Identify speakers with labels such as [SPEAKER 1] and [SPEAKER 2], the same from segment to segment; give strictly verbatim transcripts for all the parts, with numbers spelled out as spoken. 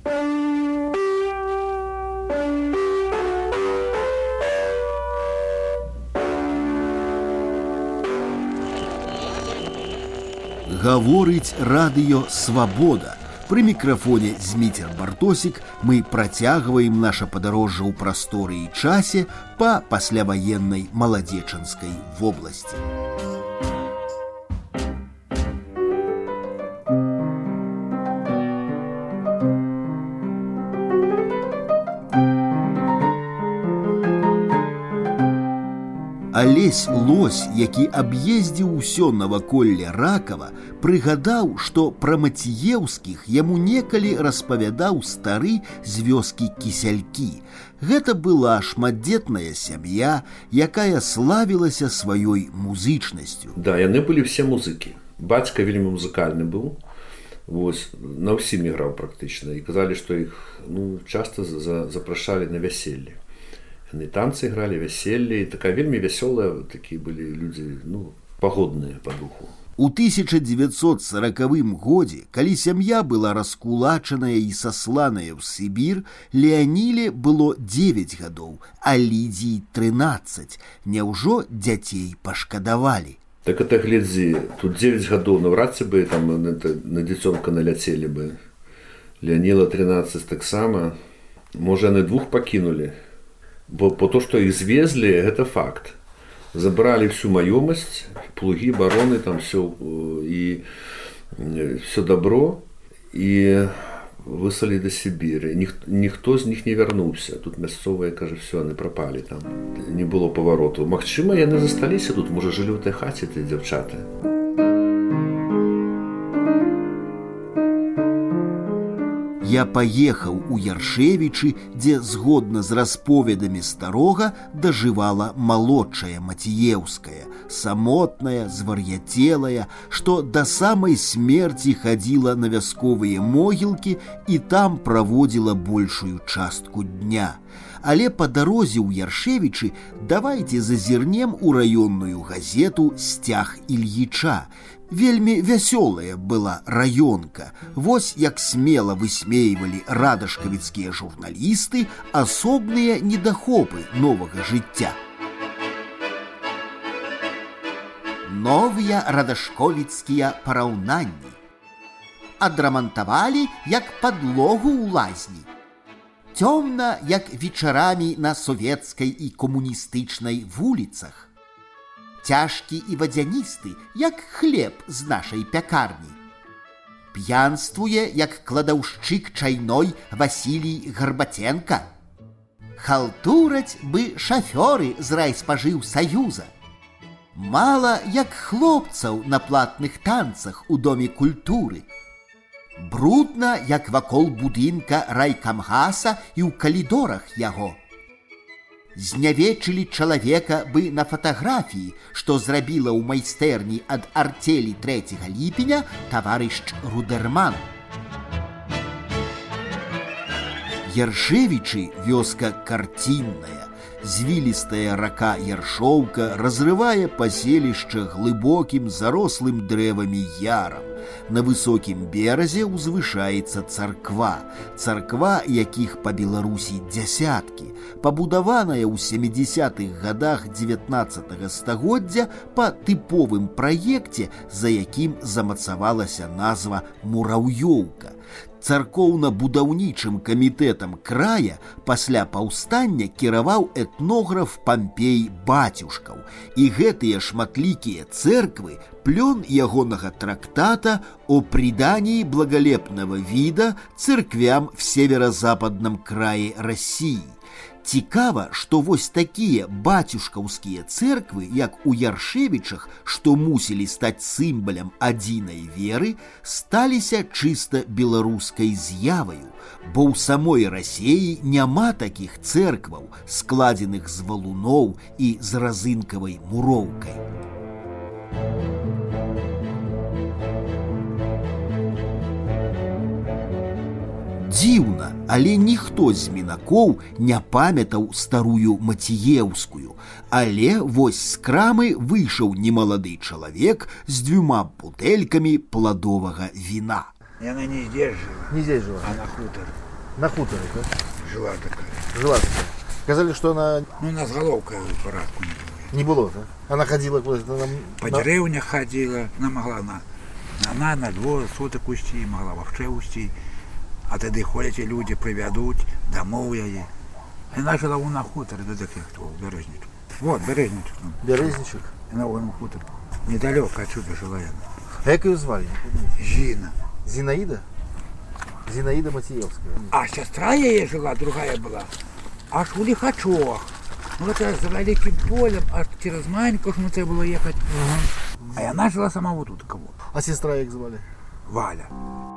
[SPEAKER 1] Гаворыць радыё «Свабода». Пры мікрафоне Зміцер Бартосік мы працягваем наша падарожжа ў прасторы і часе па пасляваеннай маладзечанскай вобласці. Алесь Лось, які аб'ездзіў усё наваколле Ракава, прыгадаў, што пра Маціеўскіх яму некалі распавядаў стары з вёскі Кісялькі. Гэта была шматдзетная сям'я, якая славілася сваёй музычнасцю.
[SPEAKER 2] Да, яны былі все музыкі. Бацька вельмі музыкальны быў. Вось, на ўсім іграў практычна. І казалі, што іх ну, часта за, запрашалі на вяселле. Яны танцы ігралі, вяселле, і такая вельмі вясёлая, такія былі людзі, ну, пагодныя па духу.
[SPEAKER 1] У тысяча дзевяцьсот сорокавым годзе, калі сям'я была раскулачаная і сасланая ў Сібір, Леаніле было дзевяць гадоў, а Лідзіі трынаццаць. Няўжо дзяцей пашкадавалі?
[SPEAKER 2] Так это глядзі, тут дзевяць гадоў, наўрад ці бы там на, на дзіцёнка наляцелі бы. Леаніла трынаццаць таксама. Можа, яны двух пакінулі. Бо по то, што іх звезлі, гэта факт. Забралі всю маёмасць, плугі, бароны, там все, і все добро, і выслалі да Сібіры. Ніх, ніхто з них не вярнуўся. Тут мясцовыя, кажа, все, яны прапалі там. Не было павароту. Магчыма, яны засталіся тут, можа, жылі ў той хаце, ты дзяўчаты.
[SPEAKER 1] Я паехаў у Яршевічы, дзе, згодна з расповедамі старога, дажывала малодшая Маціеўская, самотная, звар'яцелая, што да самай смерці хадзіла на вясковыя могілкі і там праводзіла большую частку дня. Але па дарозе ў Яршевічы давайце зазірнем у раённую газету «Сцяг Ільіча». Вельмі вясёлая была раёнка. Вось як смела высмейвалі радашкавіцкія журналісты асобныя недахопы новага жыцця. Новыя радашковіцкія параўнанні. Адрамантавалі як падлогу ў лазні. Цёмна, як вечарамі на савецкай і камуністычнай вуліцах. Цяжкі і вадзяністы, як хлеб з нашай пякарні. П'янствуе, як кладаўшчык чайной Васілій Гарбаценка. Халтураць бы шафёры з райспажыўсаюза. Мала, як хлопцаў на платных танцах у Доме культуры. Брудна, як вакол будынка райкамгаса і ў калідорах яго. Знявечылі чалавека бы на фатаграфіі, што зрабіла ў майстэрні ад арцелі трэцяга ліпеня таварыш Рудерман. Яршевічы вёска карцінная. Звілістая рака Яршоўка разрывае паселішча глыбокім зарослым дрэвамі ярам. На высокім беразе ўзвышаецца царква. Царква, якіх па Беларусі дзясяткі, пабудаваная ў сямідзесятых гадах дзевятнаццатага стагоддзя па тыповым праекце, за якім замацавалася назва «Мураўёўка». Царкоўна-будаўнічым камітэтам края пасля паўстання кіраваў этнограф Пампей Бацюшкаў, і гэтыя шматлікія цэрквы плён ягонага трактата о придании благолепного вида церквям в северо-западном крае России. Цікава, што вось такія бацюшкаўскія цэрквы, як у Яршевічах, што мусілі стаць сімвалам адзінай веры, сталіся чыста беларускай з'яваю, бо ў самой Расеі няма такіх цэркваў, складзеных з валуноў і з разынкавай муроўкай. Дзіўна, але ніхто з мінакоў не памятаў старую Маціеўскую, але вось з крамы выйшаў немалады чалавек з дзвюма бутэлькамі пладовага віна.
[SPEAKER 3] Яна не здесь жила.
[SPEAKER 4] Не здесь жила.
[SPEAKER 3] А на хутор.
[SPEAKER 1] На хуторе, да?
[SPEAKER 3] Жила такая.
[SPEAKER 1] Жила такая. Сказали, что она
[SPEAKER 3] Ну, у нас головка в порядку не было.
[SPEAKER 1] не было, да? Она ходила куда-то там...
[SPEAKER 3] По
[SPEAKER 1] на-
[SPEAKER 3] деревнях ходила, она могла на, на, на двор суток усти, могла вовше усти. А тоді ходять і люди, приведуть, домов її. І вона жила на хуторі, до таких, хто, Березничок. Вот, Березничок. ну.
[SPEAKER 1] Березничек.
[SPEAKER 3] І на вон хутор. Недалеко отсюда жила я.
[SPEAKER 1] А як її звали? Не помните?
[SPEAKER 3] Жина.
[SPEAKER 1] Зинаида? Зинаида Матиевская.
[SPEAKER 3] А сестра її жила, другая була, аж у Лихачах. Ну, это за великим полем, аж через Маньку, ну, це було їхати. А вона жила сама вот тут, кого.
[SPEAKER 1] А сестра як звали?
[SPEAKER 3] Валя.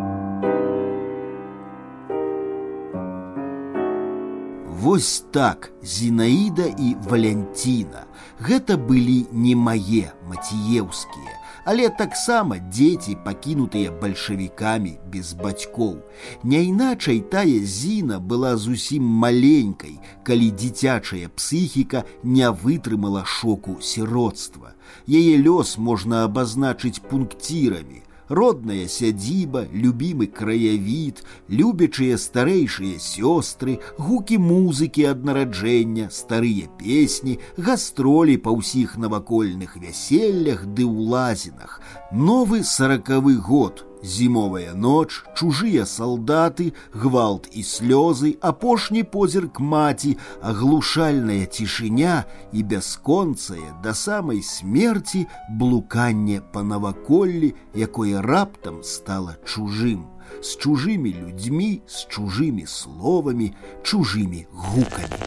[SPEAKER 1] Вось так Зінаіда і Валянціна. Гэта былі не мае маціеўскія, але таксама дзеці, пакінутыя бальшавікамі без бацькоў. Няйначай тая Зіна была зусім маленькай, калі дзіцячая псіхіка не вытрымала шоку сіроцтва. Яе лёс можна абазначыць пункцірамі. Родная сядзіба, любімы краявід, любячыя старэйшыя сёстры, гукі музыкі ад нараджэння, старыя песні, гастролі па ўсіх навакольных вяселлях ды ў лазінах. Новы саракавы год, зімовая ноч, чужыя салдаты, гвалт і слёзы, апошні позірк маці, аглушальная цішыня і бясконцае да самай смерці блуканне па наваколлі, якое раптам стала чужым, з чужымі людзьмі, з чужымі словамі, чужымі гукамі.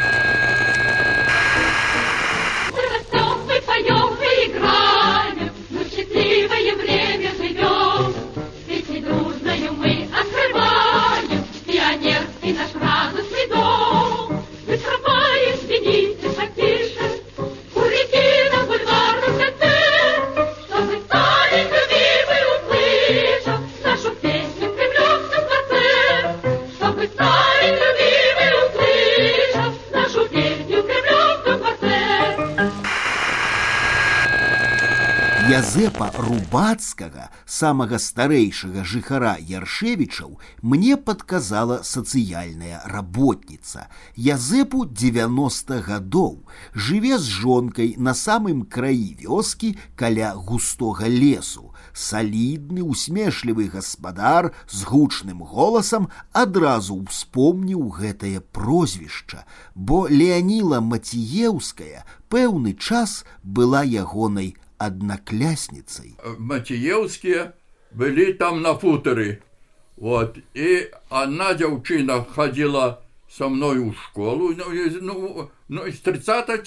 [SPEAKER 1] Язэпа Рубацкага, самага старэйшага жыхара Яршевічаў, мне падказала сацыяльная работніца. Язэпу дзевяноста гадоў, жыве з жонкай на самым краі вёскі каля густога лесу. Салідны, усмешлівы гаспадар з гучным голасам адразу ўспомніў гэтае прозвішча, бо Леаніла Маціеўская пэўны час была ягонай одноклясницей.
[SPEAKER 4] Матиевские были там на хуторе. Вот. И одна девчина ходила со мной в школу, ну, ну из тридцатого,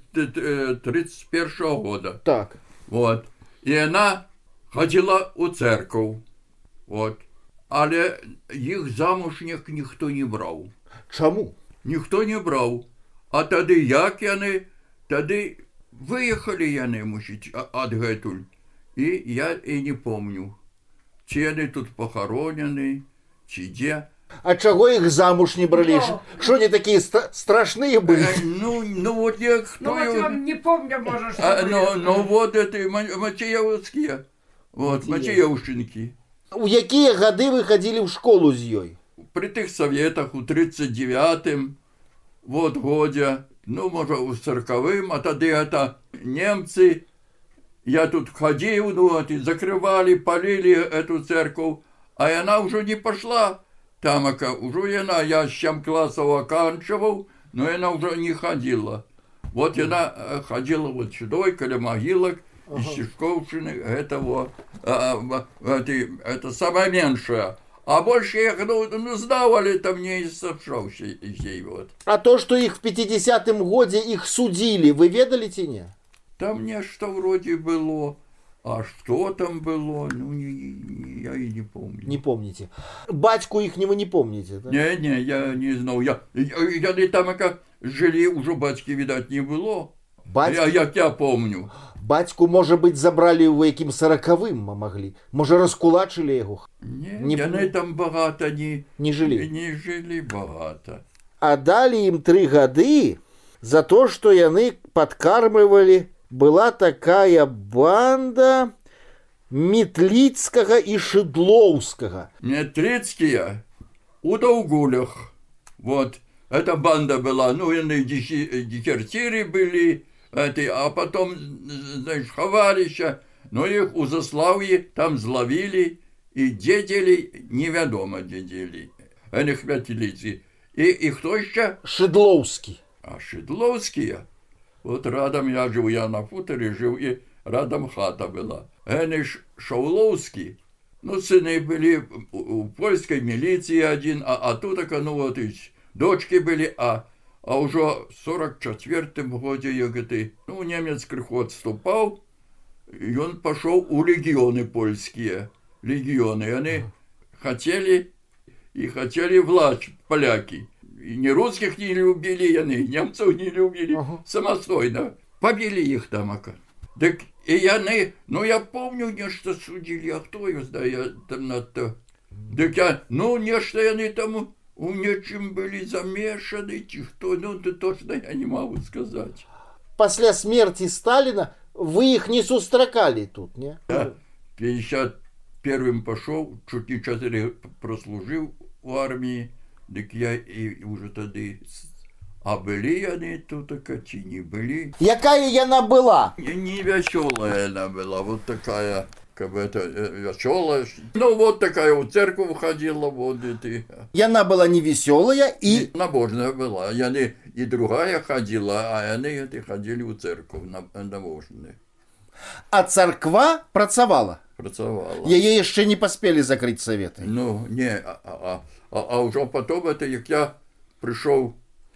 [SPEAKER 4] тридцать первого года.
[SPEAKER 1] Так.
[SPEAKER 4] Вот. И она ходила у церковь. Вот. Але их замужних никто не брал.
[SPEAKER 1] Чему?
[SPEAKER 4] Никто не брал. А тогда як яны, тогда выехали яны, мусить, адгэтуль. И я и не помню, чи яны тут похоронены, чи где.
[SPEAKER 1] А чего их замуж не брали? Что они такие ст страшные были?
[SPEAKER 4] Э, ну, ну вот я кто...
[SPEAKER 5] Ну вот я не помню, может, что
[SPEAKER 4] а, ну, ну вот это Матиевские. Вот, Матиевщинки.
[SPEAKER 1] У якія гады вы ходили в школу з ёй?
[SPEAKER 4] При тых советах у тридцать девятым вот годе. Ну, может, у сороковым, а тогда это немцы, я тут ходил, ну, вот, и закрывали, полили эту церковь, а она уже не пошла, там, уже она, я семь классов оканчивал, но она уже не ходила. Вот она ходила вот сюда, коля могилок, из Чешковщины, это вот, а, это, это самое меньшее. А больше их, ну, ну сдавали там не из сей вот.
[SPEAKER 1] А то, что их в пятидесятом годе их судили, вы ведали ці не?
[SPEAKER 4] Там нечто вроде было, а что там было, ну, не, не, я и не помню.
[SPEAKER 1] Не помните. Батьку ихнего не помните, да?
[SPEAKER 4] Не, не, я не знал. Я, я, я, я там, как жили, уже батьки, видать, не было.
[SPEAKER 1] Батьки...
[SPEAKER 4] Я, я, я помню.
[SPEAKER 1] Батьку, может быть, забрали у яким сороковым могли. Может, раскулачили его?
[SPEAKER 4] Не,
[SPEAKER 1] не
[SPEAKER 4] яны там багато не,
[SPEAKER 1] не жили.
[SPEAKER 4] Не жили багато.
[SPEAKER 1] А дали им три годы за то, что яны подкармливали. Была такая банда Метлицкого и Шедлоўского.
[SPEAKER 4] Метлицкие, у Долгулях. Вот. Эта банда была, ну, и дезертиры были, эти, а потом, знаешь, ховарища, но их у Заславья там зловили и дедели, неведомо дедели. Они хватились. И, и кто еще?
[SPEAKER 1] Шедловский.
[SPEAKER 4] А Шедловские? Вот рядом я жил, я на хуторе жил, и рядом хата была. Они Шауловские. Ну, сыны были у польской милиции один, а, а тут, ну, вот, и дочки были, а, а уже в сорок четвертом году, я говорю, ну, немец крыху отступал, и он пошел у легионы польские, легионы, и они хотели, и хотели власть, поляки. И ни русских не любили, и они немцев не любили, ага. Самостойно. Побили их там, ака. Так и они, ну, я помню, нечто судили, а кто их знает, я там на то. Так я, ну, нечто они там у нечем были замешаны, кто, ну, то точно я не могу сказать.
[SPEAKER 1] После смерти Сталина вы их не сустракали тут, не?
[SPEAKER 4] Да, в пятьдесят первом пошел, чуть не четыре прослужил в армии, так я и уже тогда... А были они тут, чи не были.
[SPEAKER 1] Якая яна была?
[SPEAKER 4] Не, не веселая она была, вот такая, как бы это, веселая. Ну, вот такая в церковь ходила, вот эти.
[SPEAKER 1] Яна была не веселая и...
[SPEAKER 4] и набожная была. Я не, и другая ходила, а они эти ходили в церковь, набожные.
[SPEAKER 1] А церква працавала?
[SPEAKER 4] Працавала.
[SPEAKER 1] Яе еще не поспели закрыть советы?
[SPEAKER 4] Ну, не, а, а, а, а уже потом это, как я пришел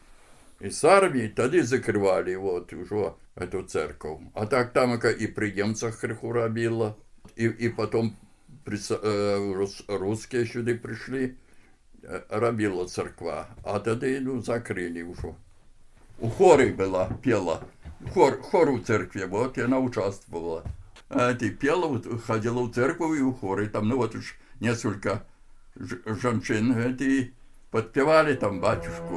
[SPEAKER 4] из армии, тогда закрывали вот уже эту церковь. А так там и при немцах крыху робила, и, и потом при, э, русские сюда пришли, э, робила церква. А тогда, ну, закрыли уже. У хоры была, пела. Хор, хор у церкви, вот, и она участвовала. А ты пела, ходила в церковь и у хоры. Там, ну, вот уж несколько женщин, эти подпевали там батюшку.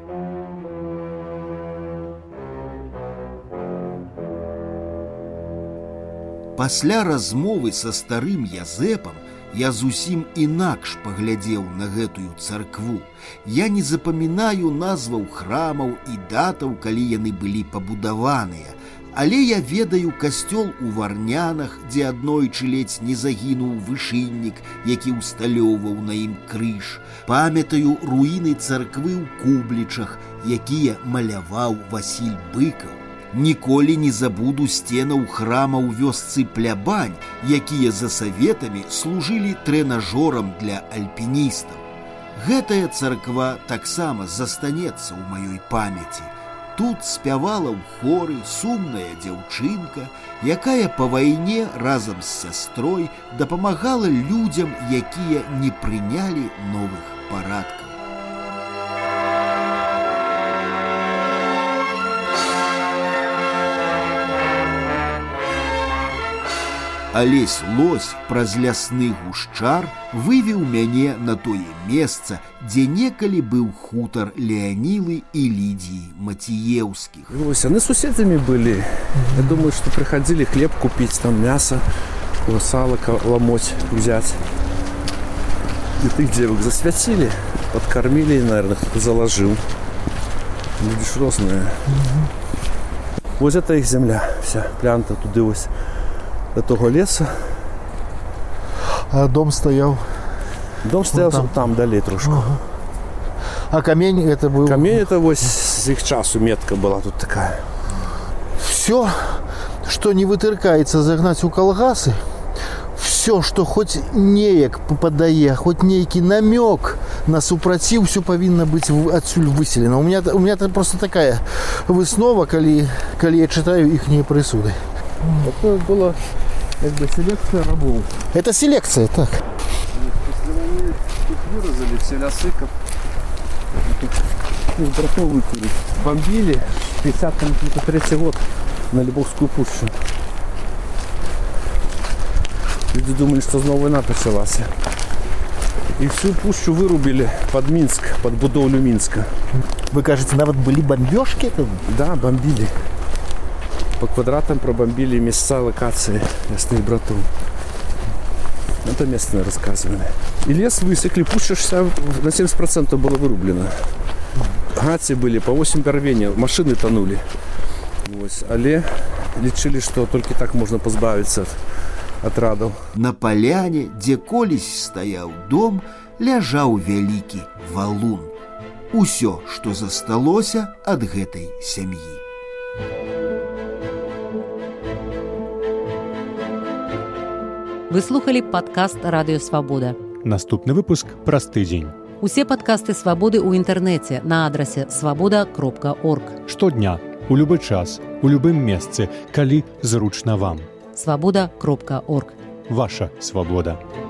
[SPEAKER 1] Пасля размовы са старым Язэпам я зусім інакш паглядзеў на гэтую царкву. Я не запамінаю назваў храмаў і датаў, калі яны былі пабудаваныя. Але я ведаю касцёл у Варнянах, дзе аднойчы ледзь не загінуў вышыннік, які ўсталёўваў на ім крыж. Памятаю руіны царквы ў Кублічах, якія маляваў Васіль Быкаў. Ніколі не забуду сценаў храма ў вёсцы Плябань, якія за саветамі служылі трэнажорам для альпіністаў. Гэтая царква таксама застанецца ў маёй памяці. Тут спявала ў хоры сумная дзяўчынка, якая па вайне разам з сястрой дапамагала людзям, якія не прынялі новых парадкаў. Алесь Лось праз лясны гушчар вывеў мяне на тое месца, дзе некалі быў хутар Леонилы и Лидии Матиевских.
[SPEAKER 6] Лось, они соседями были. Я думаю, что приходили хлеб купить, там мясо, сало ломоть взять. И этих девок засвятили, подкормили, наверное, кто-то заложил. Люди ж разные. Вот это их земля вся, плянта туди ось. До того леса.
[SPEAKER 1] А дом стоял?
[SPEAKER 6] Дом стоял там, там дали трошку.
[SPEAKER 1] Ага. А камень это был?
[SPEAKER 6] Камень это вот с их часу метка была тут такая.
[SPEAKER 1] Все, что не вытыркается, загнать у колгасы, все, что хоть неяк попадае, хоть некий намек на супротив, все повинно быть отсюда выселено. У меня, у меня это просто такая выснова, коли, коли я читаю ихние присуды.
[SPEAKER 6] Это была как бы селекция рабов.
[SPEAKER 1] Это селекция, так.
[SPEAKER 6] После войны тут вырезали все лясы, как из братов выкурить. Бомбили пятьдесят третий год на Львовскую пущу. Люди думали, что снова война началась. И всю пущу вырубили под Минск, под будовлю Минска.
[SPEAKER 1] Вы кажете, навод были бомбежки?
[SPEAKER 6] Да, бомбили. По квадратам пробомбили места локации ясных братов. Это местные рассказывали. И лес высекли, пусть шестьдесят на семьдесят процентов было вырублено. Гаці были по восемь горвения, машины тонули. Вот. Але лічили, что только так можно позбавиться от, от радов.
[SPEAKER 1] На поляне, где колись стоял дом, ляжаў вялікі валун. Усё, што засталося ад гэтай сям'і.
[SPEAKER 7] Вы слухали падкаст «Радыё Свабода».
[SPEAKER 8] Наступны выпуск праз тыдзень.
[SPEAKER 7] Усе падкасты «Свабоды» ў інтэрнэце на адрасе свабода кропка орг.
[SPEAKER 8] Штодня, у любы час, у любым месцы, калі зручна вам.
[SPEAKER 7] свабода кропка орг.
[SPEAKER 8] Ваша свабода.